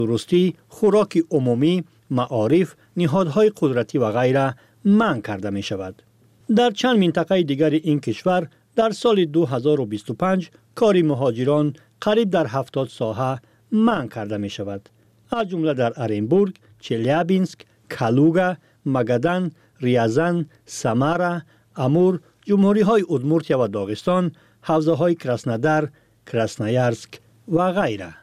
درستی، خوراک عمومی، معارف، نهادهای قدرتی و غیره منع کرده می شود. در چند منطقه دیگر این کشور در سال 2025 کار مهاجران قریب در 70 ساحه منع کرده می شود. از جمله در ارنبورگ، چلیابینسک، کالوگا، مگدن، ریازان، سامارا، امور، جمهوری های ادمورتیا و داغستان، حوزه های کراسنودار، کراسنویارسک و غیره.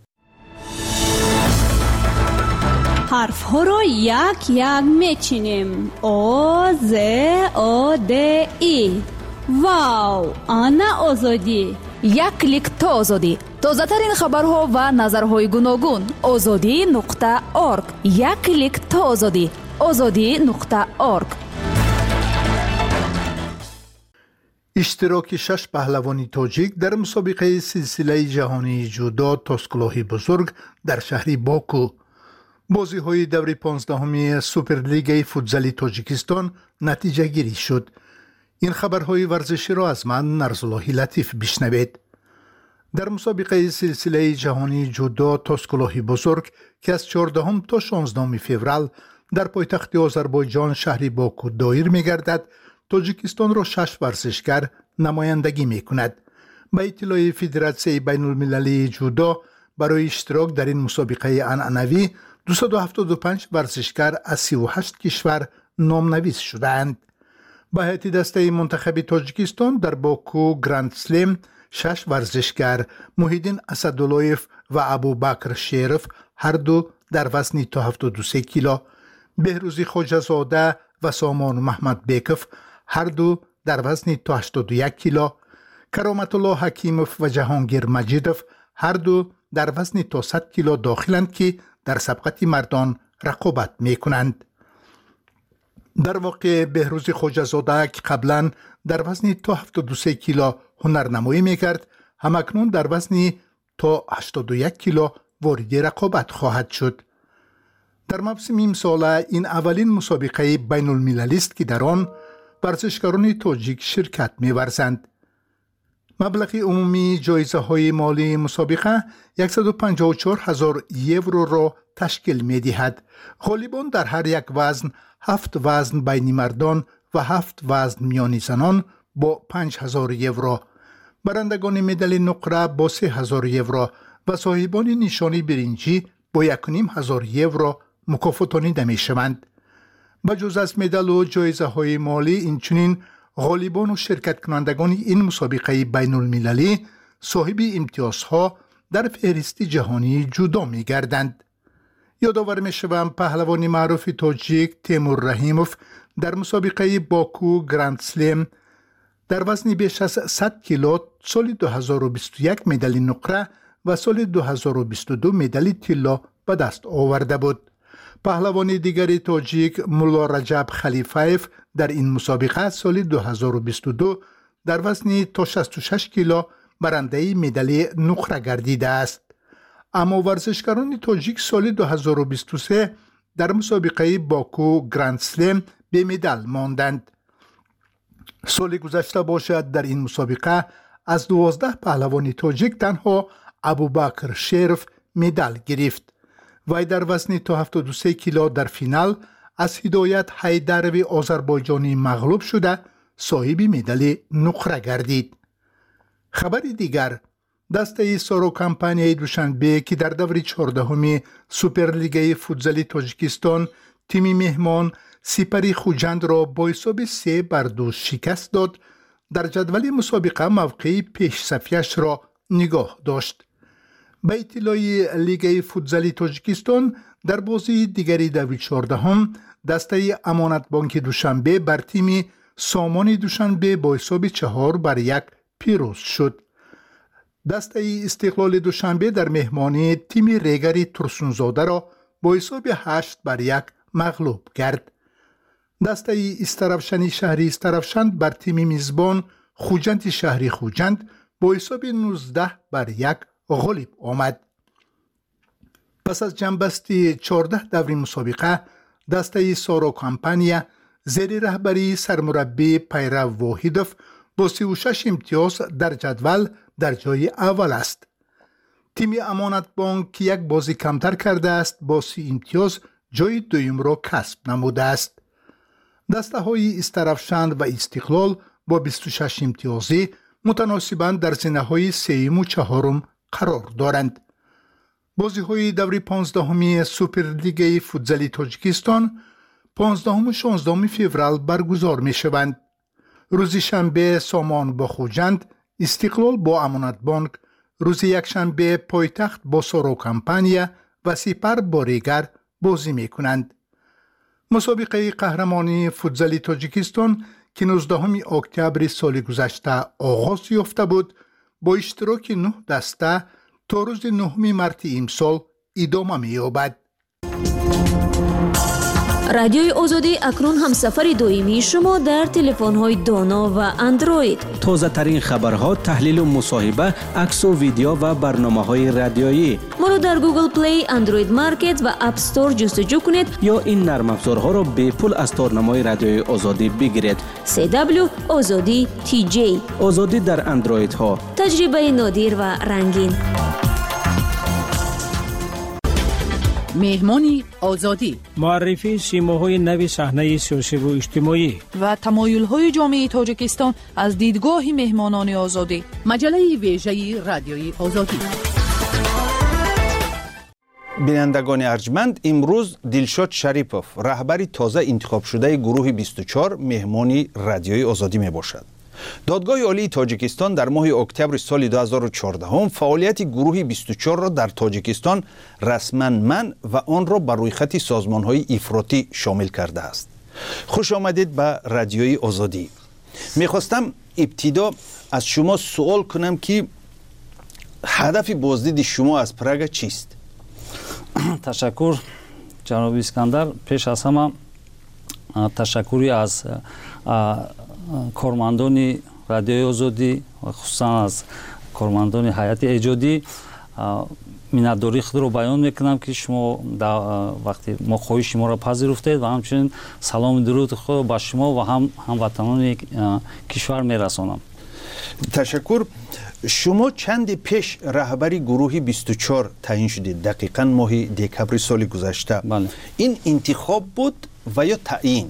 حرف ها را یک یک میچینیم. او ز او د ای. واو، آنا آزادی. یک کلیک تا آزادی. تازه ترین خبرها و نظرهای گوناگون. azadi.org. یک کلیک تا آزادی. azadi.org. اشتراک 6 پهلوانی تاجیک در مسابقه سلسله جهانی جودو تاسکلاهی بزرگ در شهر باکو. بازی های دور 15 سوپرلیگ فوتزالی تاجیکستان نتیجه گیری شد. این خبرهای ورزشی را از من نرزالله لطیف بشنوید. در مسابقه سلسله جهانی جودو تاسکلاهی بزرگ که از 14 تا 16 فوریه در پایتخت آذربایجان شهر باکو دایر می‌گردد، تاجیکستان را 6 ورزشکار نمایندگی می‌کند. به اطلاع فدراسیون بین‌المللی جودو، برای اشتراک در این مسابقه عنعنوی 275 ورزشکار از 38 کشور نامنویس شدند. به هیئت دسته منتخب تاجیکستان در باکو گراند سلم 6 ورزشکار محیدین اسداللهیف و ابوبکر شریف هر دو در وزن تا 73 کیلو، بهروزی خواجه‌زاده و سامان محمد بیکف هر دو در وزن تا 81 کیلو، کرامت الله حکیموف و جهانگیر مجیدوف هر دو در وزن تا 100 کیلو داخلند که در سبقت مردان رقابت می کنند. در واقع بهروزی خواجه‌زاده که قبلا در وزن تا 73 کیلو هنرنمایی می کرد، همکنون در وزن تا 81 کیلو وارد رقابت خواهد شد. در موسم امسال این اولین مسابقه بین المللی است که در آن ورزشکاران تاجیک شرکت می ورزند. مبلغ عمومی جایزه های مالی مسابقه 154,000 یورو را تشکیل می دهد. غالبان در هر یک وزن 7 وزن بین مردان و 7 وزن میان زنان با 5,000 یورو، برندگان مدال نقره با 3,000 یورو و صاحبان نشانی برنجی با 1,500 یورو مکافاتانیده می شوند. بجز از مدال و جایزه های مالی، اینچنین غالبان و شرکت کنندگان این مسابقه بین المللی صاحب امتیازها در فهرست جهانی جودو می گردند. یادآور می شوم پهلوان معروف تاجیک تیمور رحیموف در مسابقه باکو گراند سلم در وزن بیش از 100 کیلو سال 2021 مدال نقره و سال 2022 مدال طلا به دست آورده بود. پهلوان دیگری تاجیک مولا رجب خلیفایف در این مسابقه سال 2022 در وزن تا 66 کیلو برنده مدال نقره گردیده است. اما ورزشکاران تاجیک سال 2023 در مسابقه باکو گراند سلم به مدال ماندند. سال گذشته باشد در این مسابقه از 12 پهلوان تاجیک تنها ابوبکر شریف مدال گرفت. وی در وزن تا 73 کیلو در فینال از هدایت حیدروی آذربایجانی مغلوب شده صاحب مدال نقره گردید. خبر دیگر، دسته سارو کمپانی دوشنبه که در دور 14 سوپرلیگ فوتزالی تاجیکستان تیم مهمان سپری خوجند را با حساب 3-2 شکست داد، در جدول مسابقه موقع پیش صفیش را نگاه داشت. به اطلاع لیگ فوتزالی تاجیکستان در بازی دیگری دور 14 دسته امانت بانک دوشنبه بر تیم سامان دوشنبه با حساب 4-1 پیروز شد. دسته استقلال دوشنبه در مهمانی تیم ریگری ترسونزاده را با حساب 8-1 مغلوب کرد. دسته استرفشنی شهری استرفشند بر تیم میزبان خوجند شهری خوجند با حساب 19-1 غالب آمد. پس از جنبستی 14 دور مسابقه، دسته سارو کمپانیا زیر رهبری سرمربی پیرو واحدوف با 36 امتیاز در جدول در جای اول است. تیم امانت بانک که یک بازی کمتر کرده است با 30 امتیاز جای دوم را کسب نموده است. دسته های استرفشند و استقلال با 26 امتیازی متناسباً در زینه های 3 و 4 قرار دارند. بازی های دوری 15 سوپرلیگ فوتزال تاجیکستان 15 و 16 فوریه برگزار می شوند. روز شنبه سامان با خوجند، استقلال با امانت بانک، روز یکشنبه پایتخت با سارو کمپانیا و سپر با ریگر بازی می کنند. مسابقه قهرمانی فوتزال تاجیکستان که 19 اکتبر سال گذشته آغاز یافته بود با اشتراک 9 دسته تا روز 9 مارس امسال ادامه می یابد. رادیوی آزادی اکنون هم سفر دائمی شما در تلفن‌های دانا و اندروید. تازه ترین خبرها، تحلیل و مصاحبه، عکس و ویدیو و برنامه‌های رادیویی. ما را در گوگل پلی، اندروید مارکت و اپ استور جستجو کنید یا این نرم افزارها را به پول از تارنمای رادیوی آزادی بگیرید. CW آزادی TJ. آزادی در اندروید ها. تجربه نادر و رنگین. مهمانی آزادی، معرفی سیماهای نو صحنه سیاسی و اجتماعی و تمایل‌های جامعه تاجیکستان از دیدگاه مهمانان آزادی. مجله ویژه رادیوی آزادی. بینندگان ارجمند، امروز دلشاد شریپوف رهبر تازه انتخاب شده گروه 24 مهمانی رادیوی آزادی می باشد. دادگاه عالی تاجیکستان در ماه اکتبر سال 2014 فعالیت گروه 24 را در تاجیکستان رسما منع و آن را بر روی خط سازمان‌های افراطی شامل کرده است. خوش آمدید به رادیوی آزادی. میخواستم ابتدا از شما سوال کنم که هدف بازدید شما از پراگ چیست؟ تشکر جناب اسکندر. پیش از همه تشکری از کارمندان رادیوی آزادی و خصوصا از کارمندان هیئت ایجادی منتداری خود را بیان میکنم که شما وقتی ما خواهش شما را پذیرفتید و همچنین سلام درود خود با شما و هموطنان کشور میرسانم. تشکر. شما چند پیش رهبری گروه 24 تعیین شدید، دقیقاً ماه دکبر سال گذشته. بله. این انتخاب بود و یا تعیین؟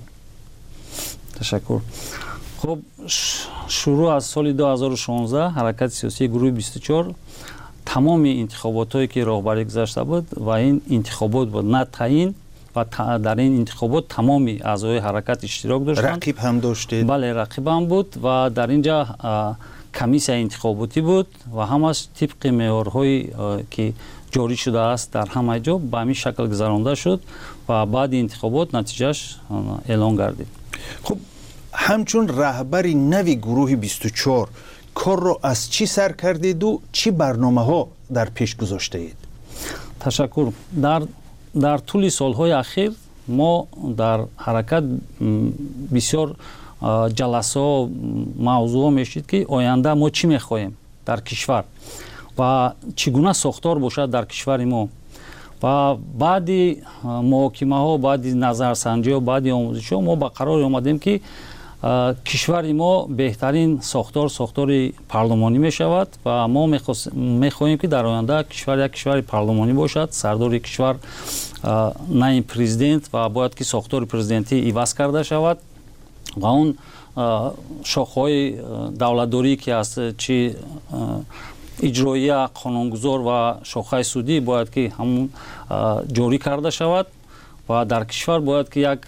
تشکر. خب شروع از سال 2016 حرکت سیاسی گروه 24 تمام انتخابات هایی که راهبری گذاشته بود و این انتخابات بود نه تعیین و در این انتخابات تمامی اعضای حرکت اشتراک داشتند. رقیب هم داشتید؟ بله، رقیب هم بود و در اینجا کمیسیون انتخاباتی بود و همش طبق معیارهایی که جاری شده است در همه جا به همین شکل گذرانده شد و بعد انتخابات نتیجهش اعلان گردید. خب همچون رهبری نوی گروه 24 کار را از چی سر کردید و چی برنامه ها در پیش گذاشته اید؟ تشکر. در طول سالهای اخیر ما در حرکت بسیار جلسه ها موضوع میشید که آینده ما چی میخواهیم در کشور و چگونه ساختار باشد در کشور ما و بعد محاکمه ها، بعد نظرسنجی ها، بعد آموزش ها ما به قرار آمدیم که کشور ما بهترین ساختار پارلمانی می شود و ما می خواهیم که در آینده کشور یک کشور پارلمانی باشد. سردار کشور نه پرزیدنت و باید که ساختار پرزیدنتی عوض کرده شود و اون شاخه‌های دولتداری که است، چی اجرایی، قانونگذار و شاخه سودی باید که همون جاری کرده شود و در کشور باید که یک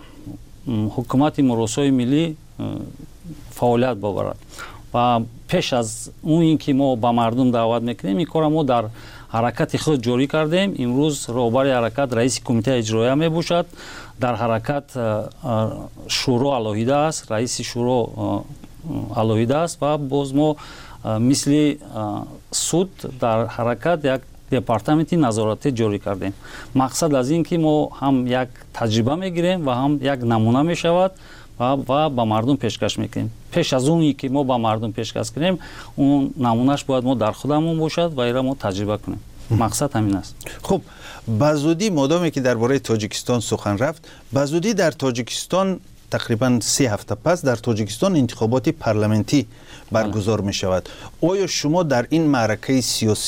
حکومت مراسای ملی فعالیت ببرد و پیش از اون اینکه ما به مردم دعوت میکنیم این کار ما در حرکت خود جاری کردیم. امروز رهبر حرکت رئیس کمیته اجرایی می باشد. در حرکت شورا علاوه است، رئیس شورا علاوه است و باز ما مثل سود در حرکت یک دپارتمنتی نظارتی جاری کردیم. مقصد از این که ما هم یک تجربه میگیریم و هم یک نمونه میشود و با مردم پیشکش میکنیم. پیش از اونی که ما با مردم پیشکش کنیم اون نمونهش باید ما در خودمون باشد و ایرا ما تجربه کنیم. مقصد همین است. خب بزودی مادامی که درباره تاجیکستان سخن رفت، بزودی در تاجیکستان تقریبا 3 هفته پس در تاجیکستان انتخابات پارلمانتی برگزار می شود. آیا شما در این معرکه سیاسی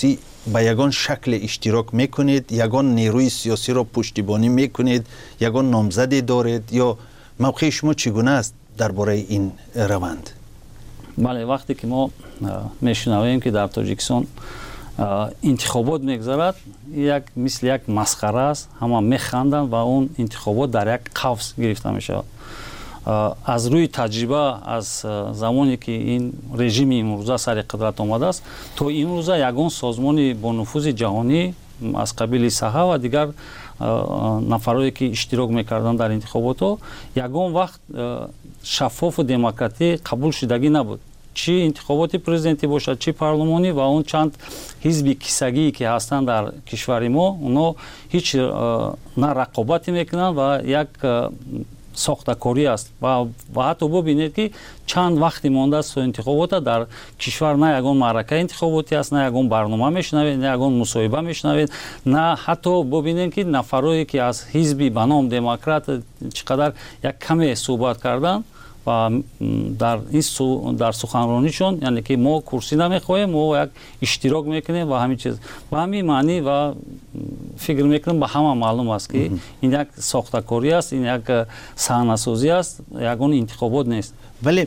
به یگان شکل اشتراک میکنید، یگان نیروی سیاسی را پشتیبانی میکنید، یگان نامزدی دارید، یا موقع شما چگونه است درباره این روند؟ بله، وقتی که ما میشنویم که در تاجیکستان انتخابات میگذرد، مثل یک مسخره است، همه میخندند و اون انتخابات در یک قفس گرفته میشود. از روی تجربه از زمانی که این رژیم امروزه سر قدرت آمده است تا امروزه یگان سازمان با نفوذ جهانی از قبیل صحه و دیگر نفرایی که اشتراک میکردند در انتخابات ها یگان وقت شفاف و دموکراتی قبول شدگی نبود، چی انتخابات پرزیدنتی باشد چی پارلمانی، و اون چند حزب کیسگی که هستند در کشور ما اونا هیچ نه رقابتی میکنند و یک ساختکاری است و حتی ببینید که چند وقتی مانده است انتخابات در کشور نه یگان معرکه انتخاباتی است، نه یگان برنامه میشنوید، نه یگان مصاحبه میشنوید، نه حتی ببینید که نفرایی که از حزبی به نام دموکرات چقدر یک کمی صحبت کردن و در سخنرانیشون، یعنی که ما کرسی نمیخواهیم، ما یک اشتراک میکنیم و همین چیز و همین معنی و فکر میکنم به همه معلوم است که این یک ساختکاری است، این یک صحنه‌سازی است، یگان انتخابات نیست. ولی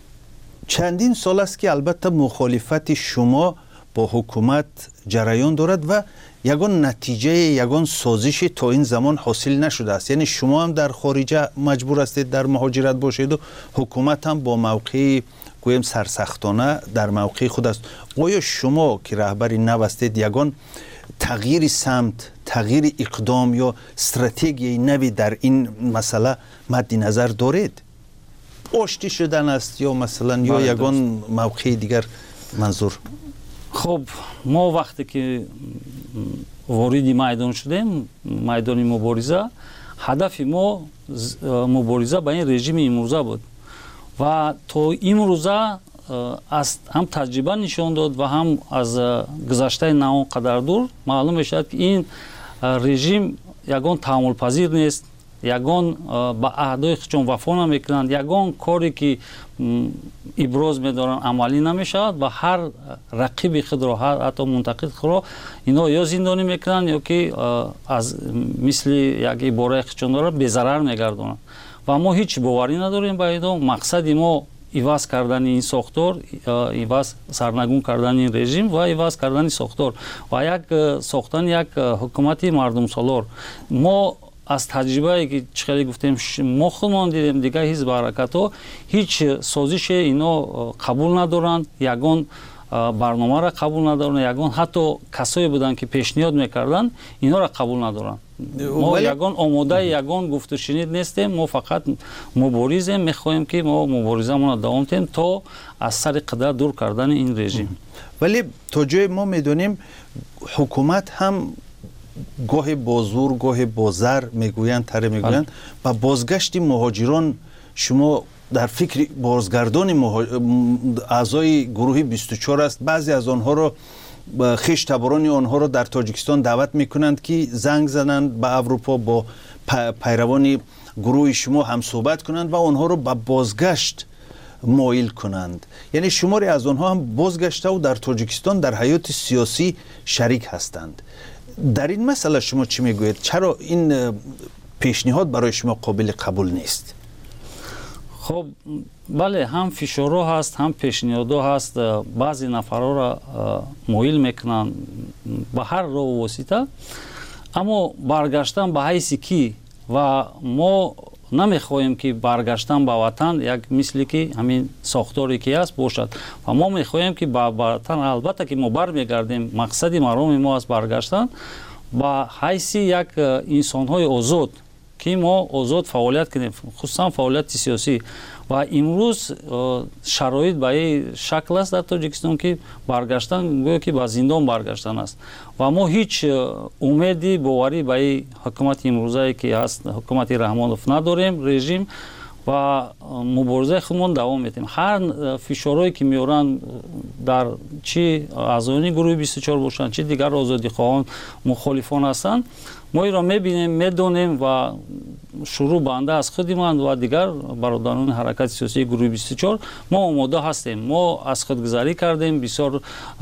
چندین سال است که البته مخالفت شما با حکومت جریان دارد و یگان نتیجه یگان سازش تا این زمان حاصل نشده است. یعنی شما هم در خارج مجبور هستید در مهاجرت باشید و حکومت هم با موقع گویم سرسختانه در موقع خود است. آیا شما که رهبری نو هستید یگان تغییر سمت، تغییر اقدام یا استراتژی نوی در این مسئله مد نظر دارید؟ آشتی شدن است یا مثلا یا یگان موقع دیگر منظور؟ خب ما وقتی که وارد میدان شدیم، میدان مبارزه، هدف ما مبارزه با این رژیم امروزه بود و تا امروزه از هم تجربه نشان داد و هم از گذشته نه قدر دور معلوم میشد که این رژیم یگان تحمل پذیر نیست، یگان با عهدهای خودشون وفا نمیکنند، یگان کاری که ابراز میدارن عملی نمیشود و هر رقیب خود را، هر حتی منتقد خود را اینا یا زندانی میکنند یا که از مثل یک عباره خودشون دارن به ضرر میگردونند و ما هیچ باوری نداریم با اینا. مقصد ما ایواز کردن این ساختار، ایواز سرنگون کردن این رژیم و ایواز کردن ساختار و یک ساختن یک حکومت مردم سالار. ما از تجربه که چقدر گفتیم ما خودمان دیدیم دیگه حزب حرکت ها هیچ سازش اینا قبول ندارند، یگان برنامه را قبول ندارند، یگان حتی کسایی بودن که پیشنهاد میکردن اینا را قبول ندارند. ما یگان آماده یگان گفت و شنید نیستیم، ما فقط مبارزیم، میخواهیم که ما مبارزمون را دوام دهیم تا از سر قدرت دور کردن این رژیم. ولی تا جای ما میدونیم حکومت هم گاه با زور گاه با زر میگویند تره میگویند و بازگشت مهاجران، شما در فکر بازگردان اعضای گروه 24 است. بعضی از آنها را خویش تباران آنها را در تاجیکستان دعوت میکنند که زنگ زنند به اروپا، با پیروان گروه شما هم صحبت کنند و آنها را به بازگشت مایل کنند. یعنی شماری از آنها هم بازگشته و در تاجیکستان در حیات سیاسی شریک هستند. در این مسئله شما چی میگویید؟ چرا این پیشنهاد برای شما قابل قبول نیست؟ خب بله، هم فشارها هست هم پیشنهادها هست. بعضی نفرها را مایل میکنن به هر راه و واسطه، اما برگشتن به حیثی کی و ما نمیخواهیم که برگشتن به وطن یک مثلی که همین ساختاری که است باشد و ما میخواهیم که به وطن، البته که ما برمیگردیم، مقصد مرام ما است برگشتن به حیث یک انسان‌های آزاد که ما آزاد فعالیت کنیم، خصوصا فعالیت سیاسی. و امروز شرایط به این شکل است در تاجیکستان که برگشتن گویا که به زندان برگشتن است و ما هیچ امیدی باوری به این حکومت امروزه که هست حکومت رحمانوف نداریم رژیم و مبارزه خودمان دوام میدیم. هر فشارهایی که میارن در چی اعضای گروه 24 باشن چی دیگر آزادی خواهان مخالفان هستند، ما این را میبینیم، میدونیم و шуруъ банда аз худи ман ва дигар бародарони ҳаракати сиёсии гурӯҳи 24 мо омода ҳастем. Мо аз худгузарӣ кардем, бисёр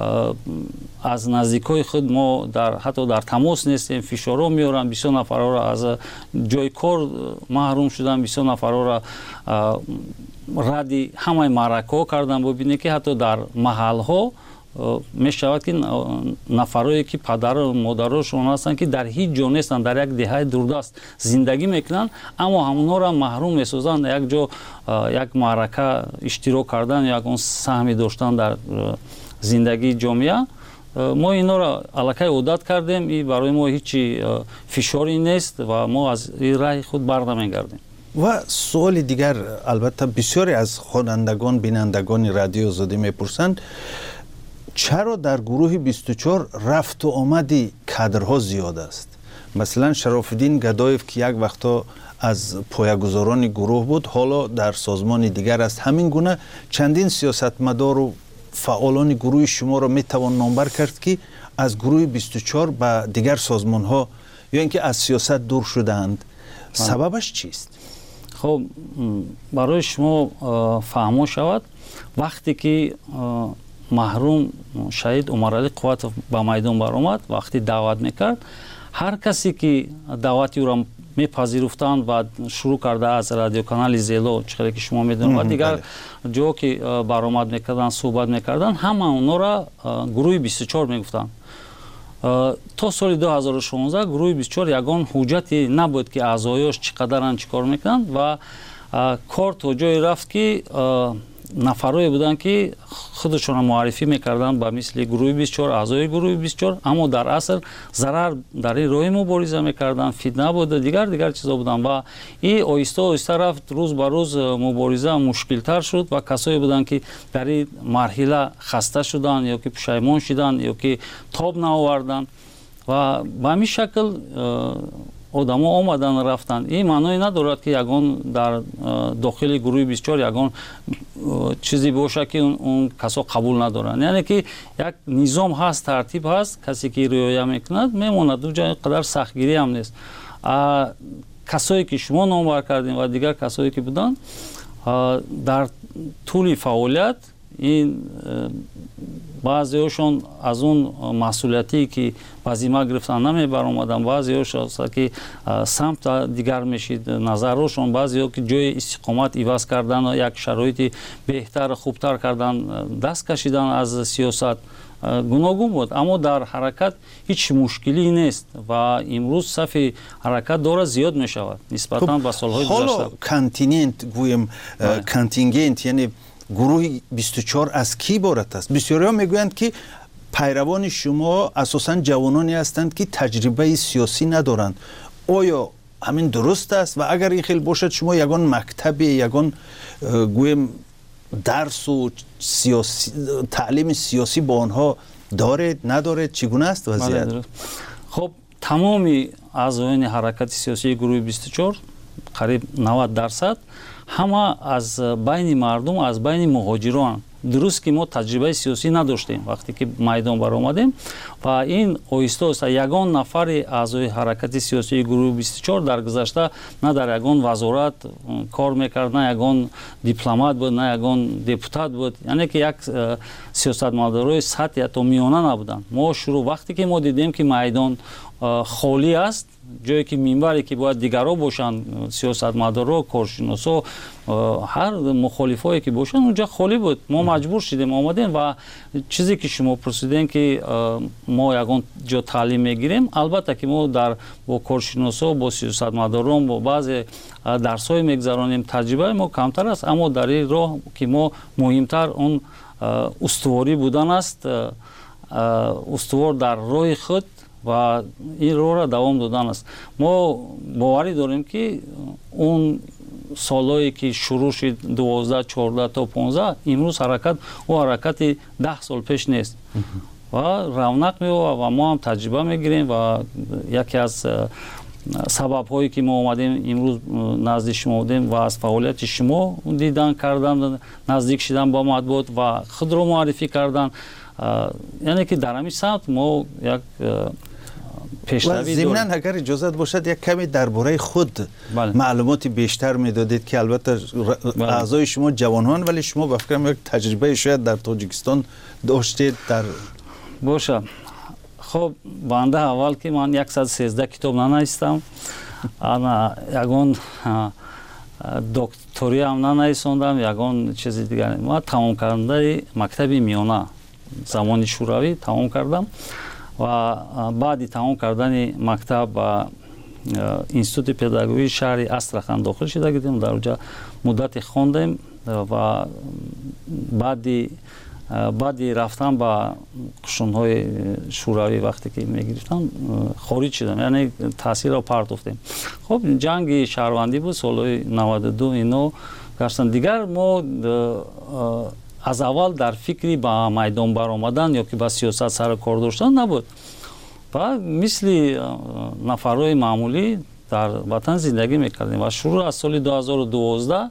аз наздикҳои худ мо ҳатто дар тамос нестем, фишорҳо меоранд, бисёр нафарҳоро аз ҷойи кор маҳрум шуданд, бисёр нафарҳоро радди ҳамаи маъракаҳо кардан. бубинед ки ҳатто дар маҳалҳо мешавад ки нафарое ки падару модарошон ҳастанд ки дар ҳеҷ ҷо нестанд, дар як деҳаи дурдаст зиндагӣ мекунанд, аммо ҳамонҳоро маҳрум месозанд як ҷо як маърака иштирок кардан, як он саҳми доштан дар зиндагии ҷомеа. мо инҳоро аллакай одат кардем, и барои мо ҳечи фишоре нест ва мо аз раҳи худ барнамегардем. ва суоли дигар, албатта бисёре аз хонандагон бинандагони радиои озодӣ мепурсанд, чаро дар гурӯҳи 24 рафту омади кадрҳо зиёд аст? Масалан, Шарофиддин Гадоев ки як вақто аз поягузорони гурӯҳ буд, ҳоло дар созмони дигар аст. Ҳамин гуна чандин сиёсатмадору фаъолони гурӯҳи шуморо метавон номбар кард ки аз гурӯҳи 24 ба дигар созмонҳо ё ин ки аз сиёсат дур шудаанд. сабабаш чист? хоб барои шумо фаҳмо шавад, вақте ки маҳрум шаҳид Умаралӣ Қувватов ба майдон баромад, вақти даъват мекард, ҳар касе ки даъвати ӯро мепазируфтанд ва шурӯъ карда аз радиоканали Зело, чиқдре ки шумо медонед, ва дигар ҷо ки баромад мекарданд, суҳбат мекарданд, ҳама онҳоро гурӯҳи 24 мегуфтанд. то соли 2016 гурӯҳи 24 ягон ҳуҷҷате набуд ки аъзоёш чӣ қадаранд, чӣ кор мекунанд, ва кор то ҷое рафт ки нафарое буданд ки худашонро муаррифӣ мекарданд ба мисли гурӯҳи 24, аъзои гурӯҳи 24, аммо дар асл зарар дар ин роҳи мубориза мекарданд, фитна буд, дигар чизо буданд ва ин оҳиста оҳиста рафт, рӯз ба рӯз мубориза мушкилтар шуд ва касое буданд ки дар ин марҳила хаста шуданд, ё ки пушаймон шуданд, ё ки тоб наоварданд ва ба ҳамин шакл одамо омадан рафтанд. ин маъное надорад ки ягон дар дохили гурӯҳи 24 ягон чизе бошад ки он касо қабул надоранд. яъне ки як низом ҳаст, тартиб ҳаст, касе ки риоя мекунад мемонад, ду ҷо қадар сахтгирӣ ҳам нест. касое ки шумо номбар кардем ва дигар касое ки буданд дар тӯли фаъолият, ин баъзеҳошон аз он масъулиятие ки ба зимма гирифтан намебаромаданд, баъзеҳошон ки самта дигар мешид назарҳошон, баъзеҳо ки ҷои истиқомат иваз кардан, як шароити беҳтар хубтар кардан, даст кашидан аз сиёсат гуногун буд, аммо дар ҳаракат ҳеҷ мушкилӣ нест ва имрӯз сафи ҳаракат дора зиёд мешавад нисбатан ба солҳои гузашта. ҳоло континент гӯем, контингент, яъне гурӯҳи 24 аз ки иборат аст? бисёриҳо мегӯянд ки пайравони шумо асосан ҷавононе ҳастанд ки таҷрибаи сиёсӣ надоранд. оё ҳамин дуруст аст? ва агар ин хел бошад, шумо ягон мактабе, ягон гӯем дарсу таълими сиёсӣ бо онҳо доред, надоред? чӣ гуна аст вазъият? хоб тамоми аъзоёни ҳаракати сиёсии гурӯҳи 24 қариб 90% ҳама аз байни мардум, аз байни муҳоҷирон. дуруст ки мо таҷрибаи сиёсӣ надоштем вақте ки майдон баромадем ва ин оҳиста оҳиста ягон нафари аъзои ҳаракати сиёсии гурӯҳи 24 дар гузашта на дар ягон вазорат кор мекард, на ягон дипломат буд, на ягон депутат буд, яъне ки як сиёсатмадорои сатҳи ҳатто миёна набуданд. мо шурӯъ вақте ки мо дидем ки майдон холӣ аст, ҷое ки минбаре ки бояд дигарҳо бошанд, сиёсатмадорҳо, коршиносо, ҳар мухолифое ки бошанд, унҷа холӣ буд. мо маҷбур шудем омадем ва чизе ки шумо пурсидем ки мо ягон ҷо таълим мегирем, албатта ки мо бо коршиносо, бо сиёсатмадорон, бо баъзе дарсҳое мегзаронем, таҷрибаи мо камтар аст, аммо дар ин роҳ ки мо муҳимтар он устуворӣ будан аст, устувор дар роҳи худ ва ин роҳро давом додан аст. мо боварӣ дорем ки он солҳое ки шурӯъ шуд 12, 14 то 15, имрӯз ҳаракат ӯ ҳаракати 10 сол пеш нест ва равнақ меёбад ва мо ҳам таҷриба мегирем ва яке аз сабабҳое ки мо омадем имрӯз назди шумо будем ва аз фаъолияти шумо дидан кардан, наздик шудан ба матбуот ва худро муаррифӣ кардан, яъне ки дар ҳамин самт мо як پیشروی ضمناً اگر اجازه باشد یک کمی درباره خود معلومات بیشتر میدادید که البته اعضای شما جوانان ولی شما به فکرم یک تجربه شاید در تاجیکستان داشتید در باشه. خب بنده اول که من 113 کتاب ننوشتم، انا یگان دکتری هم ننوشتم، یگان چیزی دیگر. ما تمام کردن مکتب میانه زمان شوروی تمام کردم و بعد تمام کردن مکتب و اینستیتوت پداگوژی شهر استراخان داخل شده بودیم. در اونجا مدت خواندیم و بعدی رفتم با قشون‌های شوروی وقتی که میگرفتم خارج شدم، یعنی تاثیر رو پرتافتیم. خب جنگ شهروندی بود سال 92 اینو گشتن دیگر. ما از اول در فکری با میدان برآمدن یا که با سیاست سر کار داشتن نبود و مثل نفرهای معمولی در وطن زندگی میکردیم و شروع از سال 2012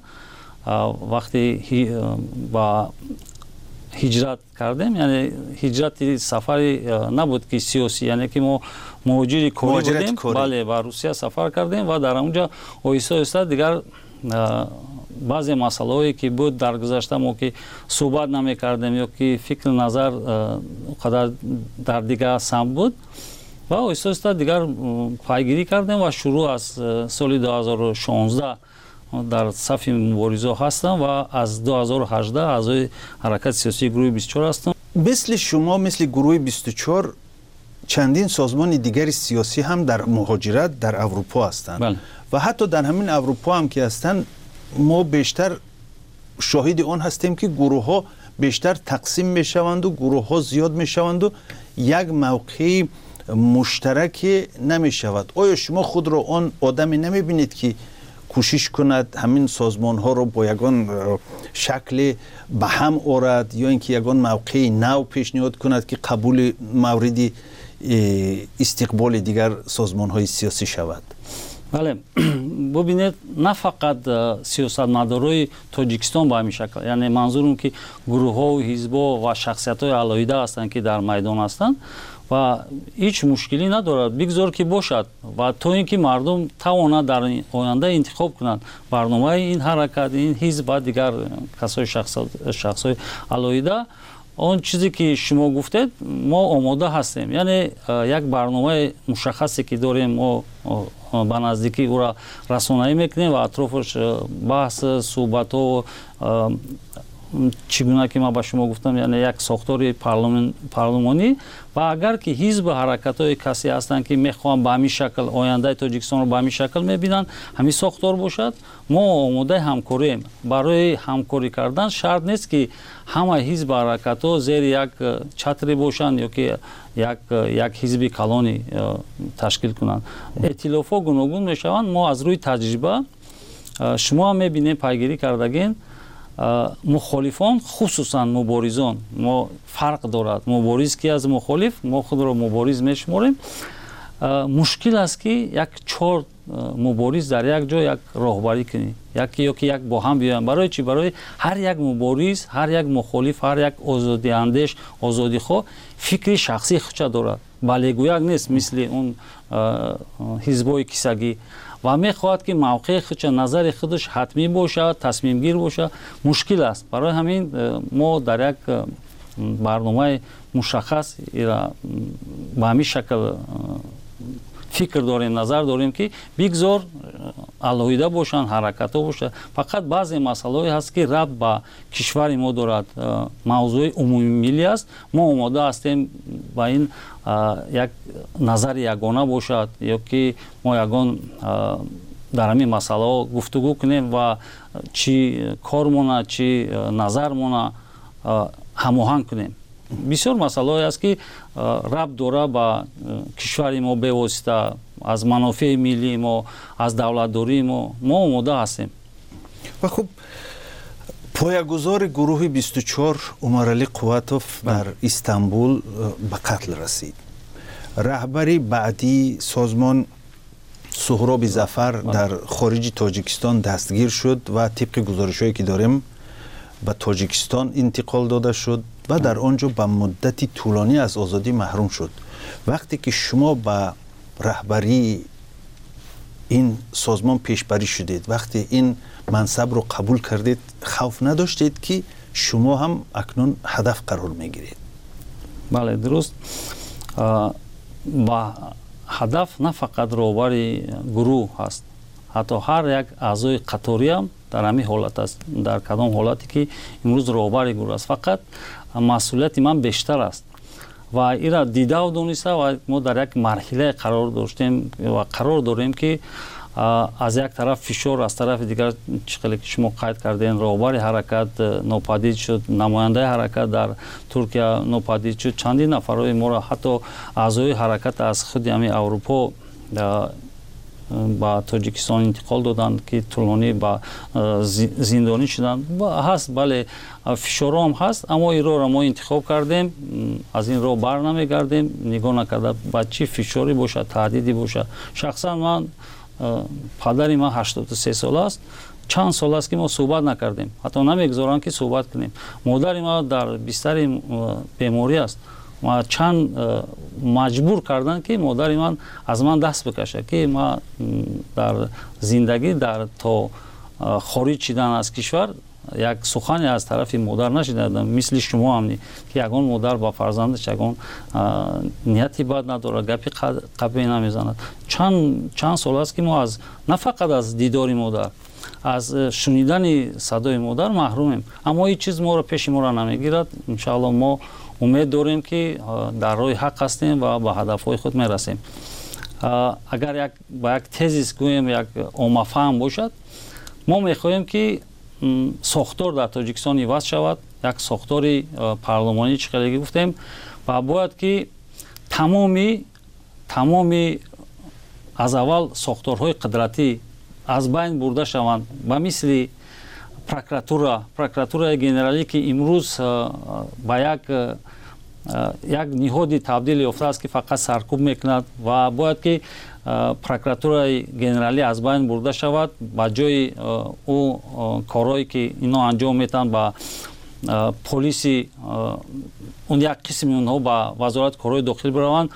وقتی با هجرت کردیم، یعنی هجرت سفری نبود که سیاسی، یعنی که ما مهاجر کاری بودیم. بله، با روسیه سفر کردیم و در اونجا آهسته دیگر بعضی مسائلی که بود در گذشته ما که صحبت نمی کردیم یا که فکر نظر قدر در دیگر سم بود و آهسته دیگر پایگیری کردیم و شروع از سال 2016 در صف مبارزه هستم و از 2018 اعضای حرکت سیاسی گروه 24 هستم. مثل شما، مثل گروه 24 چندین سازمان دیگر سیاسی هم در مهاجرت در اروپا هستند. بله. و حتی در همین اروپا هم که هستند ما بیشتر شاهد آن هستیم که گروه ها بیشتر تقسیم می شوند و گروه ها زیاد می شوند و یک موقع مشترک نمی شود. آیا شما خود را آن آدمی نمی بینید که کوشش کند همین سازمان ها رو با یگان شکل به هم آورد یا اینکه یگان موقع نو پیشنهاد کند که قبول مورد استقبال دیگر سازمان های سیاسی شود؟ بله، ببینید نه فقط سیاستمدارای تاجیکستان به همین شکل، یعنی منظورم که گروه ها و حزب ها و شخصیت های علاوه هستند که در میدان هستند و هیچ مشکلی ندارد بگذار که باشد و تا اینکه مردم توانند در آینده انتخاب کنند برنامه این حرکت، این حزب و دیگر کسای شخصای علاوه. آن چیزی که شما گفتید ما آماده هستیم، یعنی یک برنامه مشخصی که داریم ما به نزدیکی او را رسانه‌ای میکنیم و اطرافش بحث صحبت و چگونه که ما با شما گفتم، یعنی یک ساختار پارلمانی و اگر که حزب حرکت های کسی هستند که میخوان به همین شکل آینده تاجیکستان رو به همین شکل میبینن همین ساختار باشد، ما آماده همکاریم. برای همکاری کردن شرط نیست که همه حزب حرکت ها زیر یک چتری باشند یا که یک حزب کلانی تشکیل کنند. ائتلاف ها گوناگون میشوند. ما از روی تجربه شما هم میبینید پیگیری کردگین مخالفان خصوصا مبارزان ما فرق دارد. مبارز که از مخالف ما خود را مبارز میشماریم. مشکل است که یک 4 مبارز در یک جا یک راهبری کنی یا که یک با هم بیاین. برای چی؟ برای هر یک مبارز، هر یک مخالف، هر یک آزادی اندیش، آزادی خواه فکری شخصی خودش دارد، بلگویک نیست مثل اون حزبای کیسگی و میخواهد که موقع خودش نظر خودش حتمی باشه، تصمیم گیر باشه. مشکل است. برای همین ما در یک برنامه مشخص به همین شکل فکر داریم، نظر داریم که بگذار علاوه باشن، حرکت ها باشه. فقط بعضی مسائل هست که ربط به کشور ما دارد، موضوع عمومی ملی است. ما آماده هستیم با این یک نظر یگانه باشد یا که ما یگان در همین مسئله گفتگو کنیم و چی کارمونه چی نظرمونه هماهنگ کنیم. بسیار مسئله است که ربط داره با کشور ما به واسطه از منافع ملی ما، از دولتداری ما آماده هستیم. و خب پایه‌گذار گروه 24 عمرعلی قوتوف در استانبول به قتل رسید. رهبری بعدی سازمان سهراب ظفر در خارج تاجیکستان دستگیر شد و طبق گزارش‌هایی که داریم به تاجیکستان انتقال داده شد و در آنجا به مدتی طولانی از آزادی محروم شد. وقتی که شما به رهبری این سازمان پیشبری شدید، وقتی این منصب رو قبول کردید خوف نداشتید که شما هم اکنون هدف قرار میگیرید؟ بله درست. با هدف نه فقط روباری گروه هست، حتی هر یک اعضای قطاری هم در همین حالت است، در کدام حالتی که امروز روباری گروه است، فقط مسئولیت من بیشتر است و این را دیده و دونسته و ما در یک مرحله قرار داشتیم و قرار داریم که از یک طرف فشار، از طرف دیگر چقدر که شما قید کردین راهبر حرکت ناپدید شد، نماینده حرکت در ترکیه ناپدید شد، چندین نفرای ما را حتی اعضای حرکت از خود همین اروپا با تاجیکستان انتقال دادند که طولانی با زندانی شدند و هست. بله فشار هم هست، اما این را ما انتخاب کردیم، از این راه بر نمیگردیم، نگاه نکرده با چی فشاری باشه، تهدیدی باشه. شخصا من پدری من 83 سال است، چند سال است که ما صحبت نکردیم، حتی نمیگذارند که صحبت کنیم. مادر ما در بستر بیماری است و چند مجبور کردن که مادر من از من دست بکشه که ما در زندگی در تا خارج شدن از کشور یک سخنی از طرف مادر نشنیدم، مثل شما هم که یگان مادر با فرزندش یگان نیتی بد نداره، گپی قبی نمیزند. چند سال است که ما از نه فقط از دیدار مادر، از شنیدن صدای مادر محرومیم، اما این چیز ما را پیش ما را نمیگیرد. ان شاء الله ما امید داریم که در راه حق هستیم و به هدفهای خود میرسیم. اگر با یک تزیس گویم یک عامه‌فهم باشد، ما میخواهیم که ساختار در تاجیکستان عوض شود، یک ساختار پارلمانی چقدر گفتیم و باید که تمامی از اول ساختارهای قدرتی از بین برده شوند و مثل پروکراتور گنرالی که امروز با یک نهاد تبدیل یافته است که فقط سرکوب میکند و باید که پروکراتور گنرالی از بین برده شود، با جای او کارهایی که اینا انجام میتن با پلیسی اون یک قسم اونها با وزارت کارهای داخلی بروند،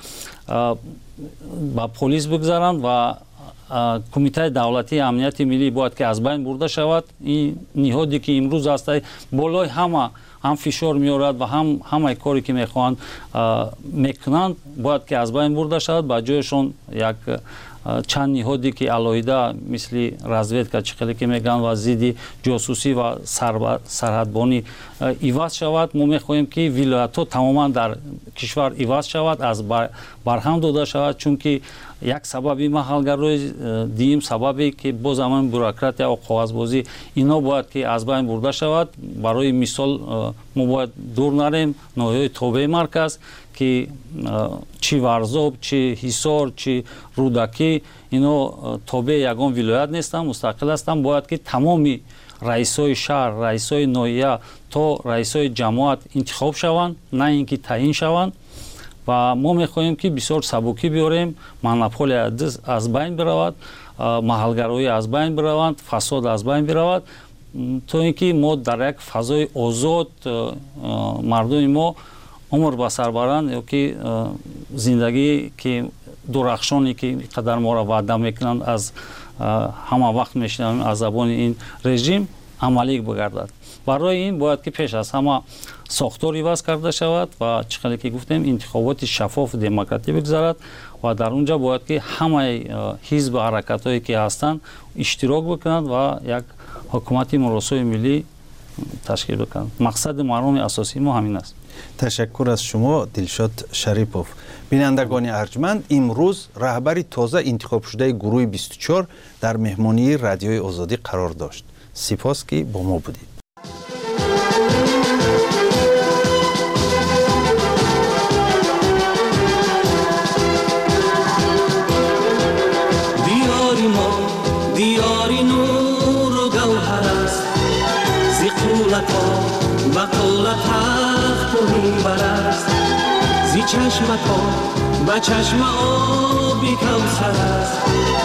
با پلیس بگذارند و کمیته دولتی امنیت ملی باید که از بین برده شود. این نهادی که امروز است بالای هم فشار میارد و همه کاری که میخواهند میکنند باید که از بین برده شود، با جایشون یک چند نهادی که علاوه مثل رزویدکا چقدر که میگن و ضد جاسوسی و سرحدبانی عوض شود. ما میخواهیم که ولایت‌ها تماما در کشور عوض شود، از برهم داده شود، چون که یک سببی محلگرای دیم سببی که باز هم بوروکرات یا کاغذبازی اینا باید که از بین برده شود. برای مثال ما باید دور نریم ناحیه توبه مرکز که چی ورزاب، چی حصار، چی رودکی، اینا توبه یگان ولایت نیستن، مستقل هستن. باید که تمامی رئیسای شهر، رئیسای ناحیه تا رئیسای جماعت انتخاب شوند، نه اینکه تعیین شوند. و ما میخواهیم که بسیار سبکی بیاریم، مونوپولی از بین برود، محلگرایی از بین برود، فساد از بین برود، تا اینکه ما در یک فضای آزاد مردم ما عمر به سر برند، یا که زندگی که درخشانی که قدر ما را وعده میکنند از همه وقت میشنویم از زبان این رژیم عملی بگردد. برای این باید که پیش از همه ساختار عوض کرده شود و چقدر که گفتیم انتخابات شفاف دموکراتی بگذارد و در اونجا باید که همه حزب و حرکت هایی که هستند اشتراک بکنند و یک حکومت مراسای ملی تشکیل بکنند. مقصد مرام اساسی ما همین است. تشکر از شما دلشاد شریپوف. بینندگان ارجمند، امروز رهبر تازه انتخاب شده گروه 24 در مهمانی رادیوی آزادی قرار داشت. سپاس که با ما بودید. دیاری نور و گوهر است، زی قولتا بقول تخت و منبر است، زی چشمتا به چشم آبی کوثر است.